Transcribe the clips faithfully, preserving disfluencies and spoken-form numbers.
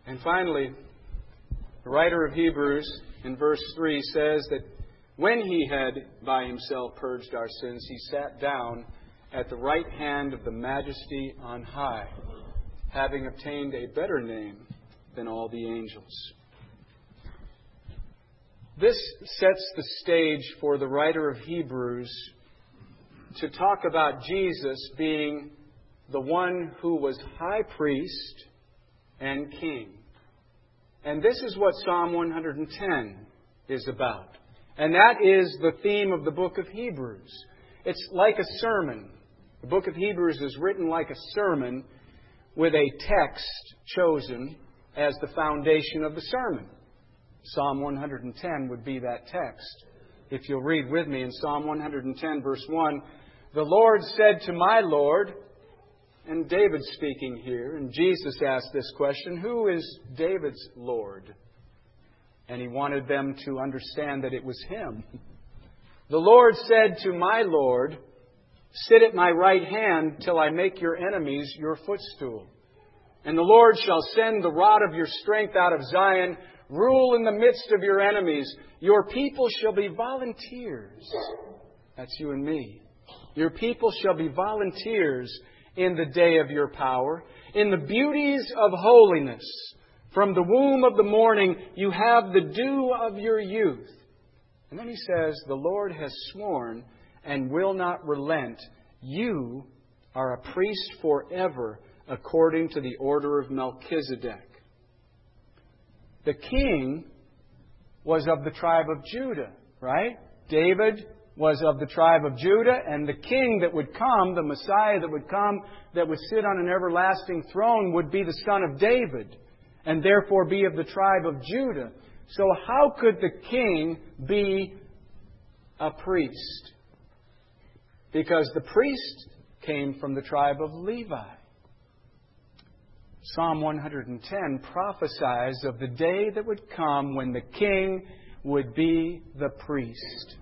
And finally, the writer of Hebrews in verse three says that when He had by Himself purged our sins, He sat down at the right hand of the Majesty on high, having obtained a better name than all the angels. This sets the stage for the writer of Hebrews to talk about Jesus being the one who was high priest and king. And this is what Psalm one hundred ten is about. And that is the theme of the book of Hebrews. It's like a sermon. The book of Hebrews is written like a sermon with a text chosen as the foundation of the sermon. Psalm one hundred ten would be that text. If you'll read with me in Psalm one hundred ten, verse one, "The Lord said to my Lord," and David's speaking here, and Jesus asked this question, who is David's Lord? And he wanted them to understand that it was Him. "The Lord said to my Lord, sit at my right hand till I make your enemies your footstool. And the Lord shall send the rod of your strength out of Zion, rule in the midst of your enemies. Your people shall be volunteers." That's you and me. "Your people shall be volunteers in the day of your power, in the beauties of holiness. From the womb of the morning you have the dew of your youth." And then he says, "The Lord has sworn and will not relent. You are a priest forever, according to the order of Melchizedek." The king was of the tribe of Judah, right? David was of the tribe of Judah, and the king that would come, the Messiah that would come, that would sit on an everlasting throne, would be the son of David, and therefore be of the tribe of Judah. So how could the king be a priest? Because the priest came from the tribe of Levi. Psalm one hundred ten prophesies of the day that would come when the king would be the priest.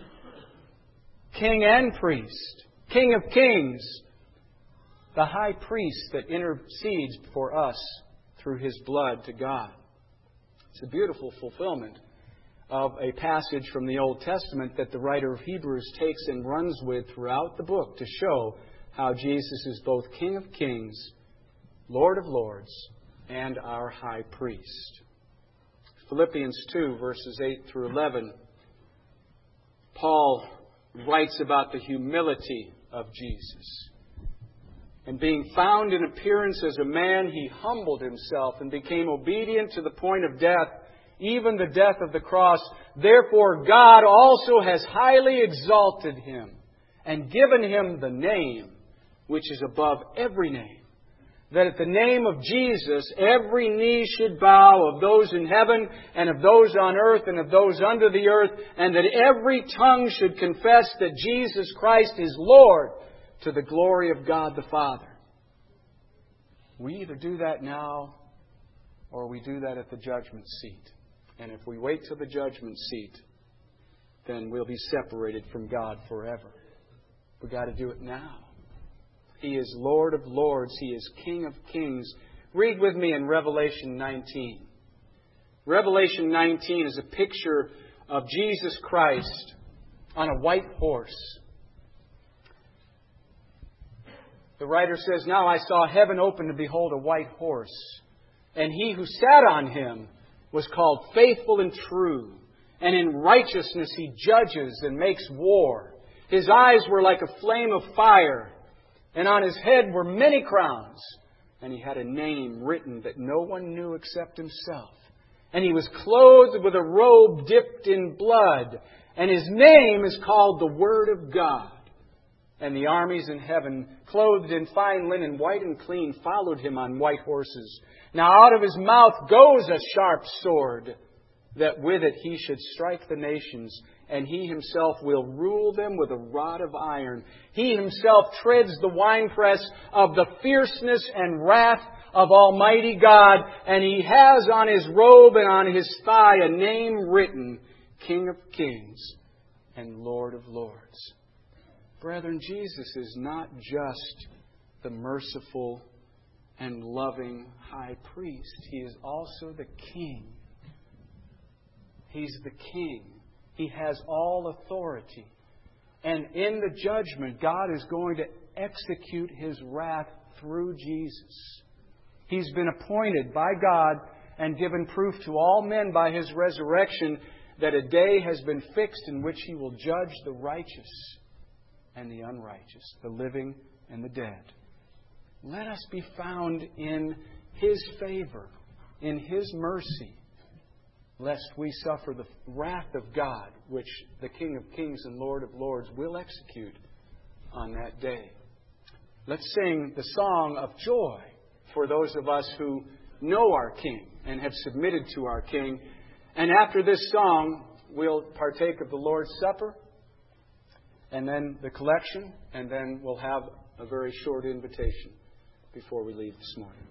King and priest. King of kings. The high priest that intercedes for us through His blood to God. It's a beautiful fulfillment of a passage from the Old Testament that the writer of Hebrews takes and runs with throughout the book to show how Jesus is both King of kings, Lord of lords, and our high priest. Philippians two, verses eight through eleven. Paul writes about the humility of Jesus. "And being found in appearance as a man, He humbled Himself and became obedient to the point of death, even the death of the cross. Therefore God also has highly exalted Him and given Him the name which is above every name, that at the name of Jesus every knee should bow, of those in heaven and of those on earth and of those under the earth, and that every tongue should confess that Jesus Christ is Lord, to the glory of God the Father." We either do that now or we do that at the judgment seat. And if we wait till the judgment seat, then we'll be separated from God forever. We've got to do it now. He is Lord of lords. He is King of kings. Read with me in Revelation nineteen. Revelation nineteen is a picture of Jesus Christ on a white horse. The writer says, "Now I saw heaven open to behold a white horse, and He who sat on him was called Faithful and True, and in righteousness He judges and makes war. His eyes were like a flame of fire, and on His head were many crowns, and He had a name written that no one knew except Himself. And He was clothed with a robe dipped in blood, and His name is called the Word of God. And the armies in heaven, clothed in fine linen, white and clean, followed Him on white horses. Now out of His mouth goes a sharp sword, that with it He should strike the nations, and He Himself will rule them with a rod of iron. He Himself treads the winepress of the fierceness and wrath of Almighty God, and He has on His robe and on His thigh a name written, King of Kings and Lord of Lords." Brethren, Jesus is not just the merciful and loving high priest. He is also the King. He's the King. He has all authority. And in the judgment, God is going to execute His wrath through Jesus. He's been appointed by God and given proof to all men by His resurrection that a day has been fixed in which He will judge the righteous and the unrighteous, the living and the dead. Let us be found in His favor, in His mercy, lest we suffer the wrath of God, which the King of Kings and Lord of Lords will execute on that day. Let's sing the song of joy for those of us who know our King and have submitted to our King. And after this song, we'll partake of the Lord's Supper, and then the collection, and then we'll have a very short invitation before we leave this morning.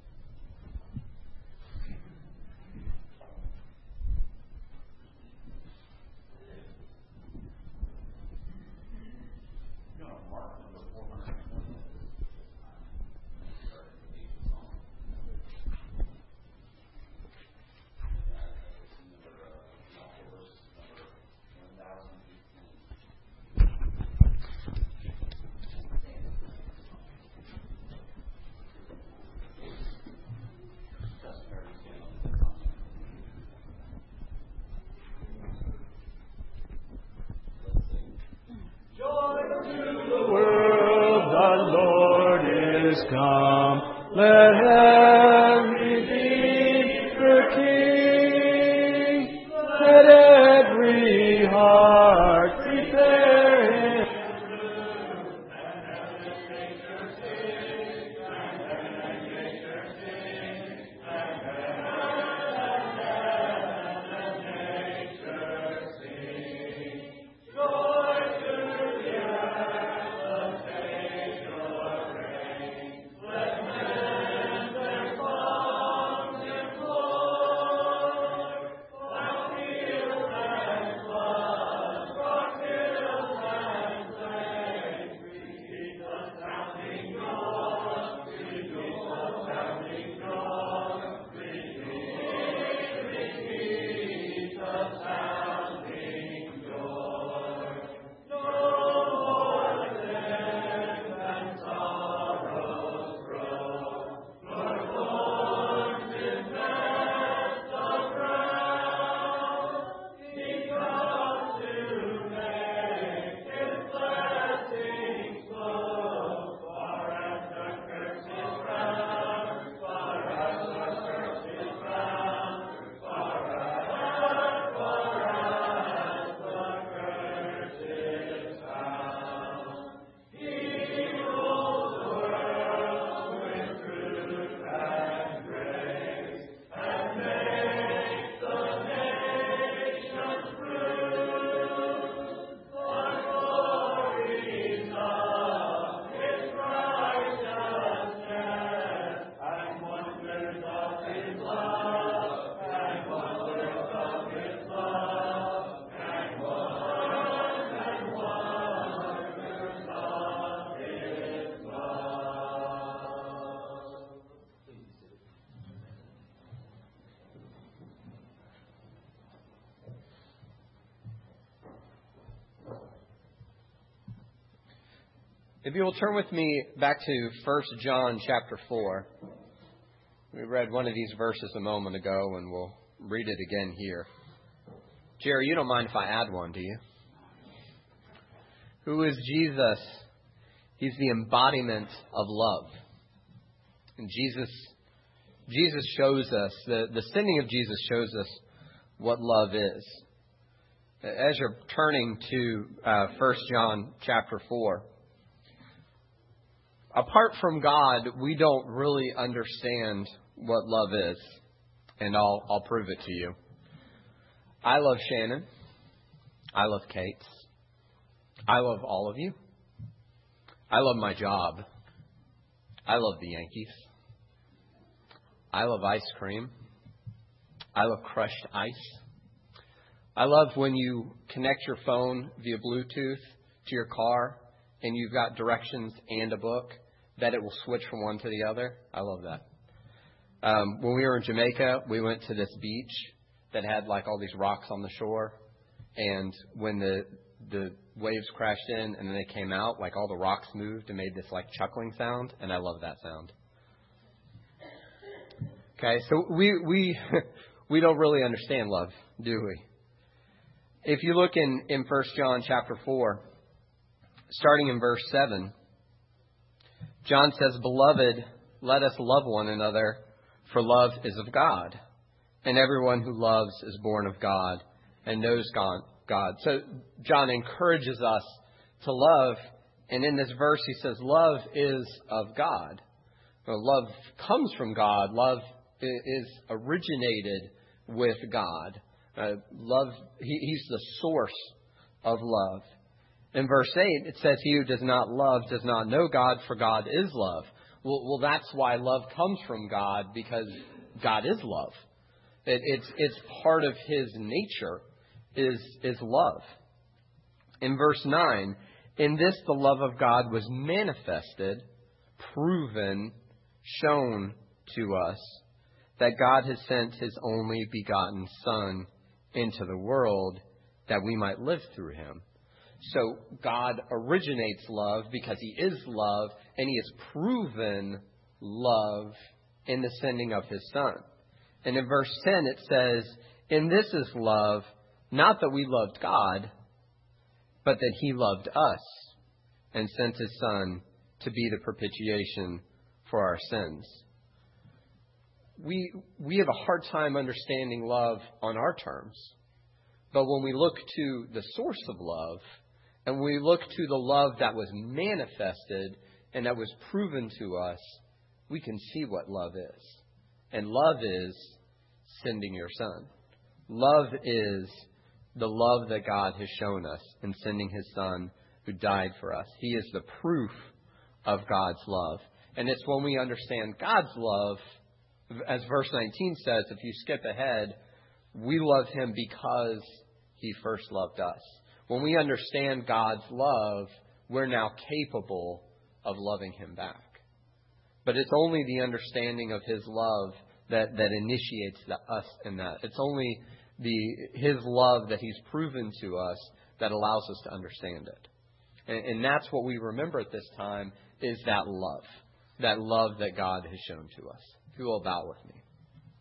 Come, let every be the King, let every heart prepare Him. If you will turn with me back to First John chapter four. We read one of these verses a moment ago, and we'll read it again here. Jerry, you don't mind if I add one, do you? Who is Jesus? He's the embodiment of love. And Jesus Jesus shows us, the, the sending of Jesus shows us what love is. As you're turning to uh, First John chapter four, apart from God, we don't really understand what love is. And I'll I'll prove it to you. I love Shannon. I love Kate. I love all of you. I love my job. I love the Yankees. I love ice cream. I love crushed ice. I love when you connect your phone via Bluetooth to your car and you've got directions and a book. that it will switch from one to the other. I love that. Um, when we were in Jamaica, we went to this beach that had like all these rocks on the shore. And when the the waves crashed in and then they came out, like all the rocks moved and made this like chuckling sound. And I love that sound. Okay, so we we we don't really understand love, do we? If you look in, in First John chapter four, starting in verse seven, John says, "Beloved, let us love one another, for love is of God. And everyone who loves is born of God and knows God. God." So John encourages us to love. And in this verse, he says, love is of God. Well, love comes from God. Love is originated with God. Uh, love, he, he's the source of love. In verse eight, it says, "He who does not love does not know God, for God is love." Well, well that's why love comes from God, because God is love. It, it's it's part of His nature is is love. In verse nine, "In this the love of God was manifested, proven, shown to us, that God has sent His only begotten Son into the world, that we might live through Him." So God originates love because He is love, and He has proven love in the sending of His Son. And in verse ten it says, "In this is love, not that we loved God, but that He loved us and sent His Son to be the propitiation for our sins." We we have a hard time understanding love on our terms. But when we look to the source of love, and we look to the love that was manifested and that was proven to us, we can see what love is. And love is sending your Son. Love is the love that God has shown us in sending His Son who died for us. He is the proof of God's love. And it's when we understand God's love, as verse nineteen says, if you skip ahead, we love Him because He first loved us. When we understand God's love, we're now capable of loving Him back. But it's only the understanding of His love that, that initiates the, us in that. It's only the His love that He's proven to us that allows us to understand it. And, and that's what we remember at this time, is that love. That love that God has shown to us. If you will bow with me.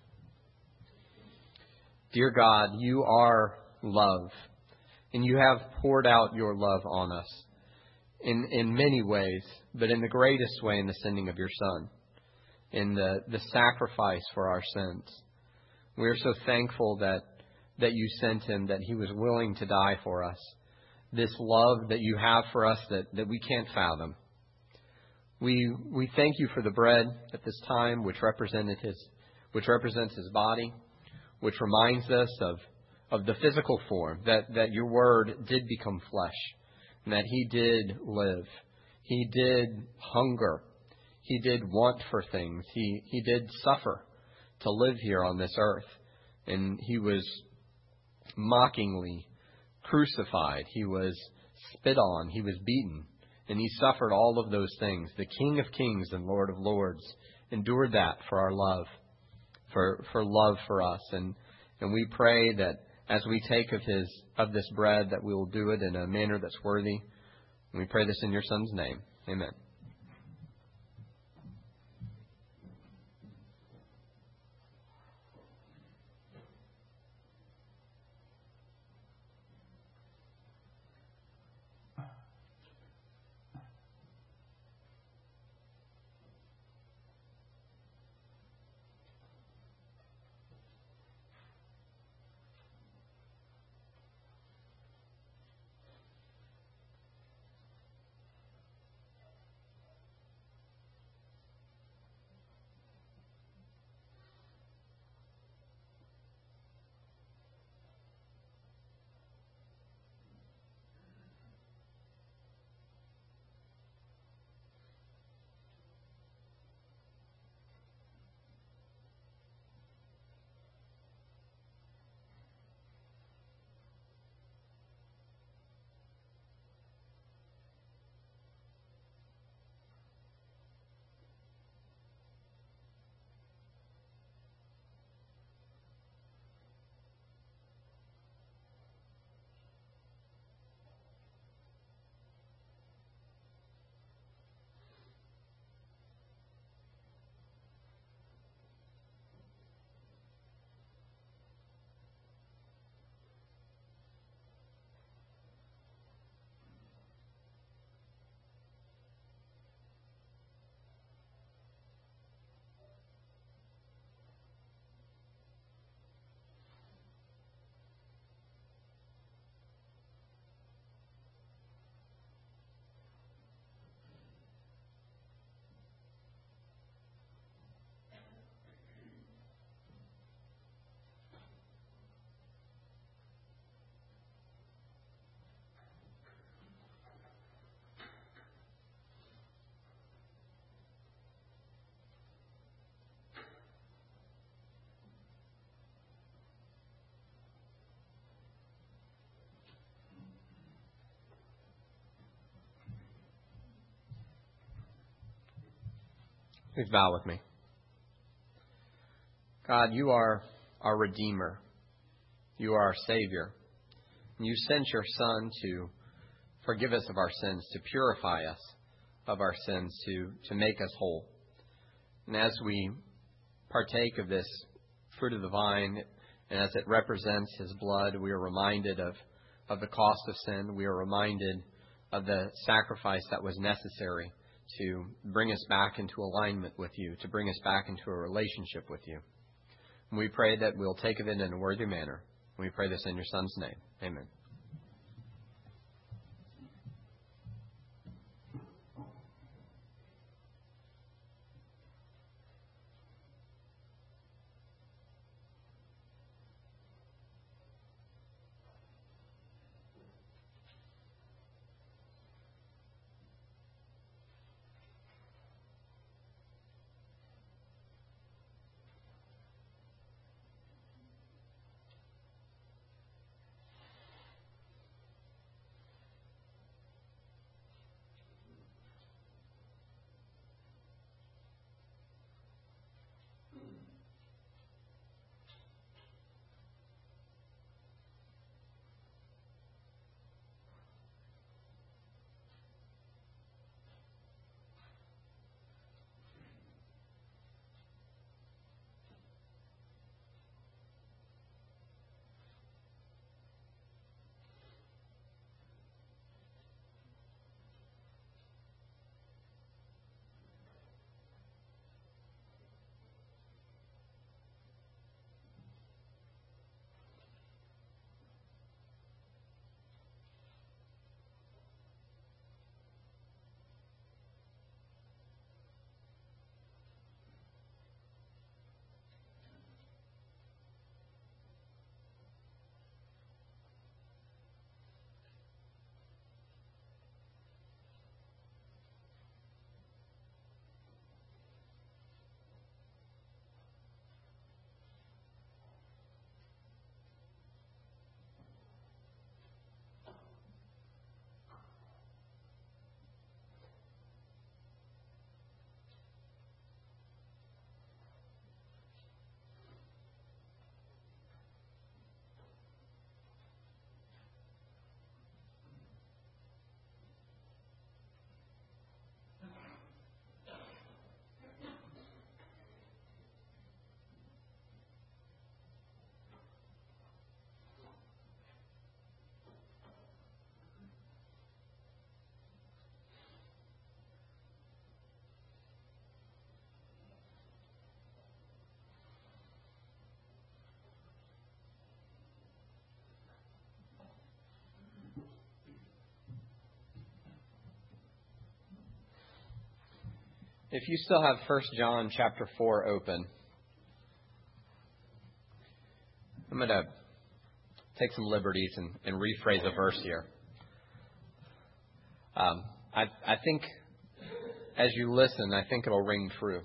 Dear God, You are love. And You have poured out Your love on us in, in many ways, but in the greatest way in the sending of Your Son, in the, the sacrifice for our sins. We are so thankful that, that You sent Him, that He was willing to die for us. This love that You have for us that, that we can't fathom. We we thank You for the bread at this time, which represented His, which represents His body, which reminds us of of the physical form, that, that Your Word did become flesh, and that He did live. He did hunger. He did want for things. He, he did suffer to live here on this earth. And He was mockingly crucified. He was spit on. He was beaten. And He suffered all of those things. The King of Kings and Lord of Lords endured that for our love, for, for love for us. And, and we pray that as we take of His of this bread, that we will do it in a manner that's worthy. And we pray this in Your Son's name. Amen. Please bow with me. God, you are our Redeemer. You are our Savior. And you sent your Son to forgive us of our sins, to purify us of our sins, to, to make us whole. And as we partake of this fruit of the vine, and as it represents His blood, we are reminded of, of the cost of sin. We are reminded of the sacrifice that was necessary to bring us back into alignment with you, to bring us back into a relationship with you. And we pray that we'll take of it in a worthy manner. We pray this in your Son's name. Amen. If you still have First John chapter four open, I'm going to take some liberties and, and rephrase a verse here. Um, I, I think as you listen, I think it'll ring true.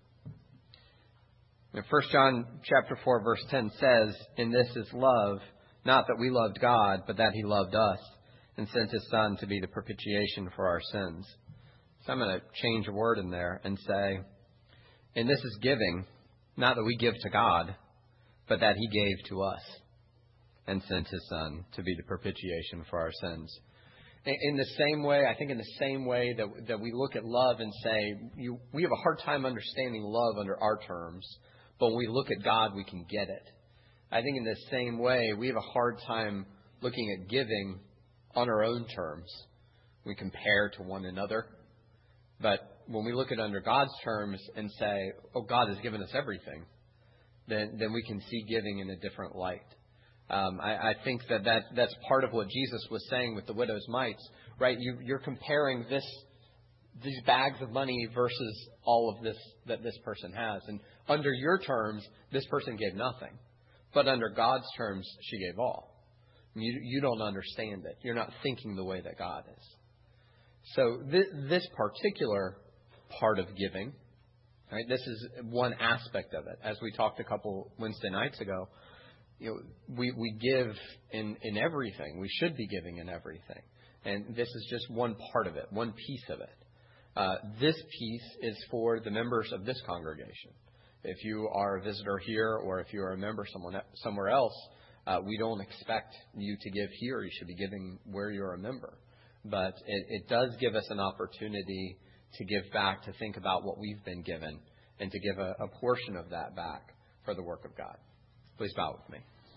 First John chapter four verse ten says, "In this is love, not that we loved God, but that He loved us and sent His Son to be the propitiation for our sins." So I'm going to change a word in there and say, and this is giving, not that we give to God, but that He gave to us and sent His Son to be the propitiation for our sins. In the same way, I think in the same way that that we look at love and say, you, we have a hard time understanding love under our terms, but when we look at God, we can get it. I think in the same way, we have a hard time looking at giving on our own terms. We compare to one another. But when we look at it under God's terms and say, oh, God has given us everything, then, then we can see giving in a different light. Um, I, I think that, that that's part of what Jesus was saying with the widow's mites, right? You, you're comparing this these bags of money versus all of this that this person has. And under your terms, this person gave nothing. But under God's terms, she gave all. You, you don't understand it. You're not thinking the way that God is. So th- this particular part of giving, right? This is one aspect of it. As we talked a couple Wednesday nights ago, you know, we we give in in everything. We should be giving in everything, and this is just one part of it, one piece of it. Uh, this piece is for the members of this congregation. If you are a visitor here or if you are a member someone somewhere else, uh, we don't expect you to give here. You should be giving where you're a member. But it, it does give us an opportunity to give back, to think about what we've been given, and to give a, a portion of that back for the work of God. Please bow with me.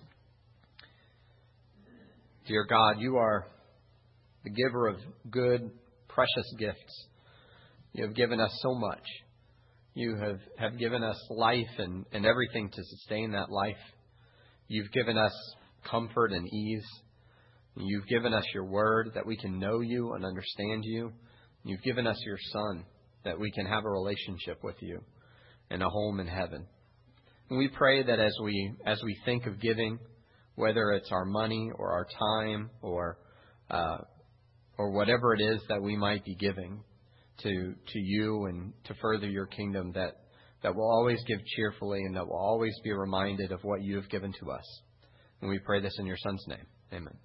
Dear God, you are the giver of good, precious gifts. You have given us so much. You have, have given us life and, and everything to sustain that life. You've given us comfort and ease. You've given us your word that we can know you and understand you. You've given us your Son that we can have a relationship with you and a home in heaven. And we pray that as we as we think of giving, whether it's our money or our time or uh, or whatever it is that we might be giving to to you and to further your kingdom, that that we'll always give cheerfully and that we'll always be reminded of what you have given to us. And we pray this in your Son's name. Amen.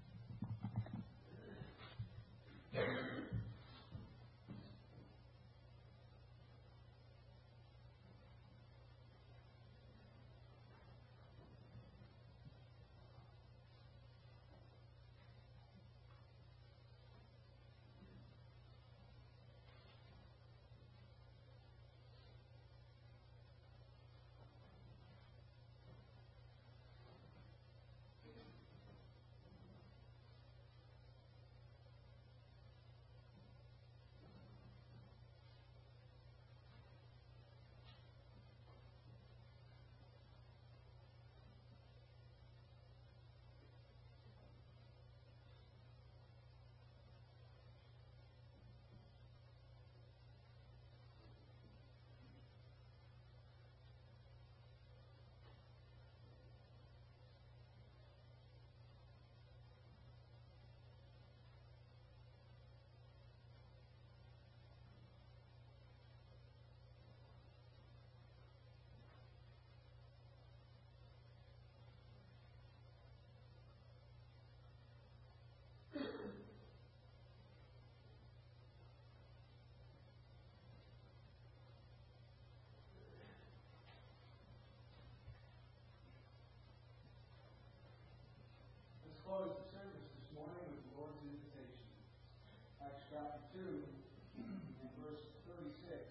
Close the service this morning with the Lord's invitation. Acts chapter two and verse thirty-six.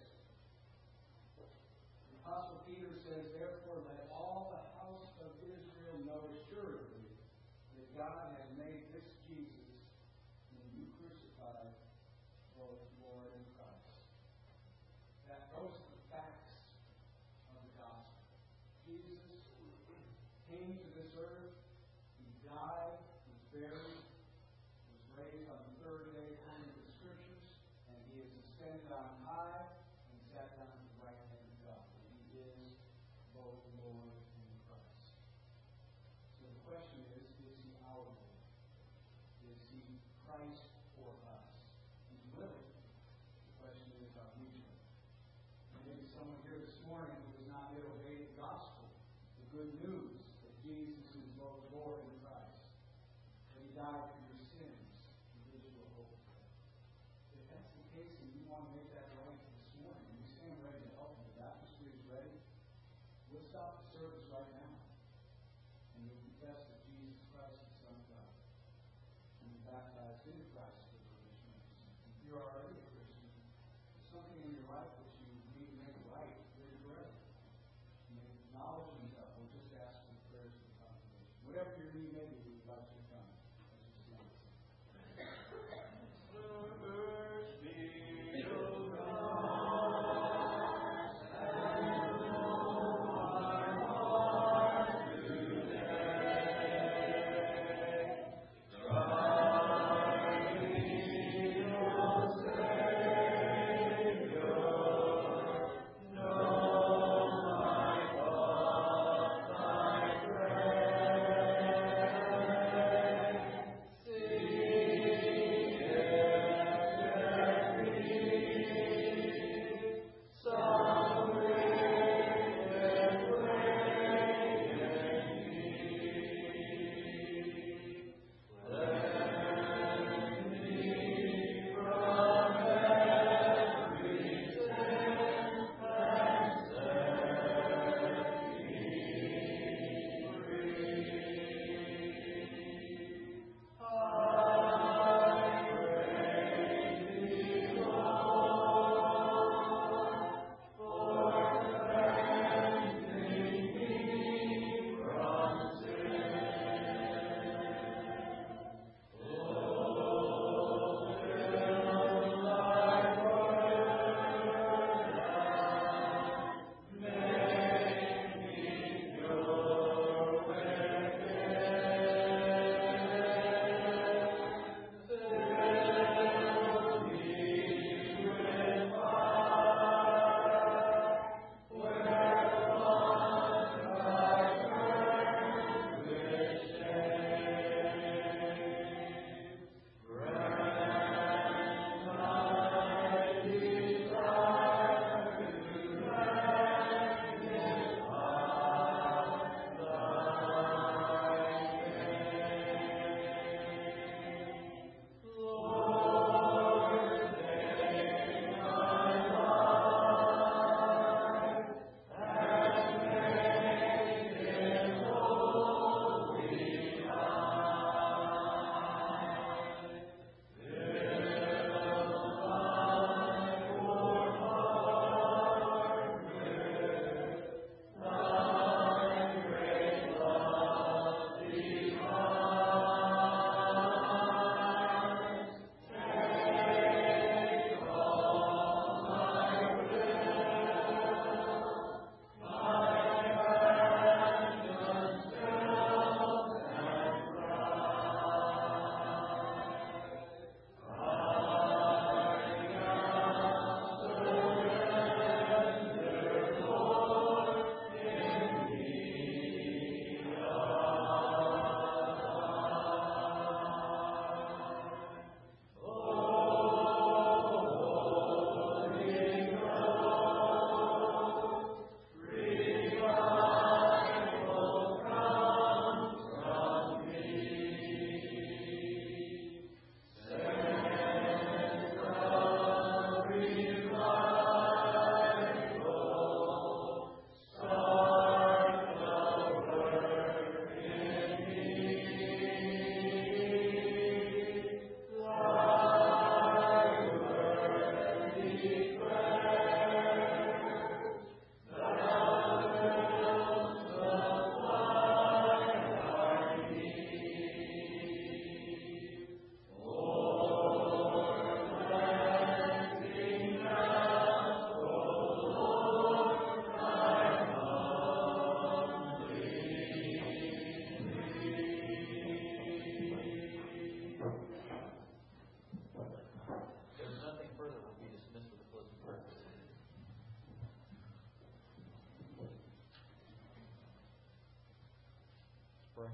The Apostle Peter says, "Therefore let all the house of Israel know assuredly that God has made this Jesus, whom you crucified, both Lord and Christ." That those are the facts of the gospel. Jesus came to this earth. He died, was buried, was raised on the third day according to the Scriptures, and He is ascended on high and sat down at the right hand of God. He is both Lord and Christ. So the question is, is He our Lord? Is He Christ for us? He's willing. The question is, are we willing? And maybe someone here this morning who has not yet obeyed the gospel, the good news that Jesus is both Lord and Christ. That He died for your sins and gives you a hope. If that's the case and you want to make that right this morning, and we stand ready to help you, the baptistry is ready, we'll stop the service right now. And you'll confess that Jesus Christ is the Son of God. And be baptized into Christ for the remission of your sins. If you're already a Christian, there's something in your life that you need to make right, raise your hand. You may acknowledge Himself. We'll just ask for prayers for the congregation. Whatever your need may be, we'd like you to come. pray.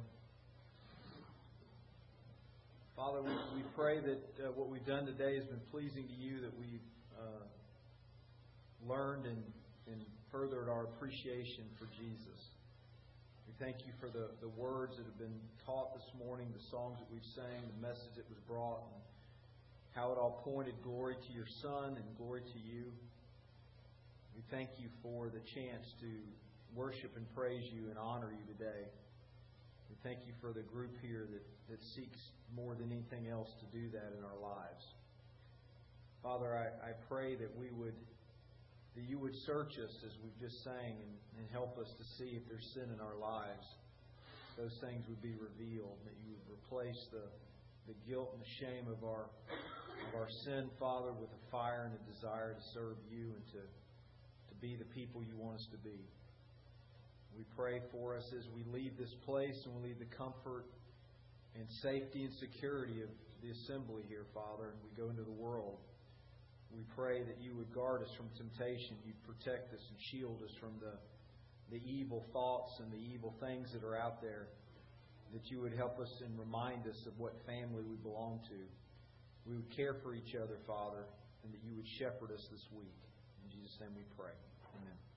Father, we, we pray that uh, what we've done today has been pleasing to you, that we've uh, learned and, and furthered our appreciation for Jesus. We thank you for the, the words that have been taught this morning, the songs that we've sang, the message that was brought, and how it all pointed glory to your Son and glory to you. We thank you for the chance to worship and praise you and honor you today. We thank you for the group here that, that seeks more than anything else to do that in our lives. Father, I, I pray that we would that you would search us as we've just sang and, and help us to see if there's sin in our lives. Those things would be revealed, that you would replace the, the guilt and the shame of our of our sin, Father, with a fire and a desire to serve you and to, to be the people you want us to be. We pray for us as we leave this place and we leave the comfort and safety and security of the assembly here, Father, and we go into the world. We pray that you would guard us from temptation, you'd protect us and shield us from the, the evil thoughts and the evil things that are out there, that you would help us and remind us of what family we belong to. We would care for each other, Father, and that you would shepherd us this week. In Jesus' name we pray. Amen.